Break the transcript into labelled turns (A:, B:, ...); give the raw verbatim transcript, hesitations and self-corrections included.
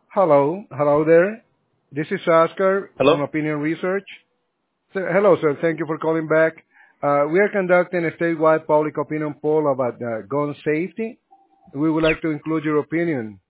A: Hello, hello there. This is Oscar from
B: Hello?
A: Opinion Research. So, hello, sir. Thank you for calling back. Uh, we are conducting a statewide public opinion poll about uh, gun safety. We would like to include your opinion.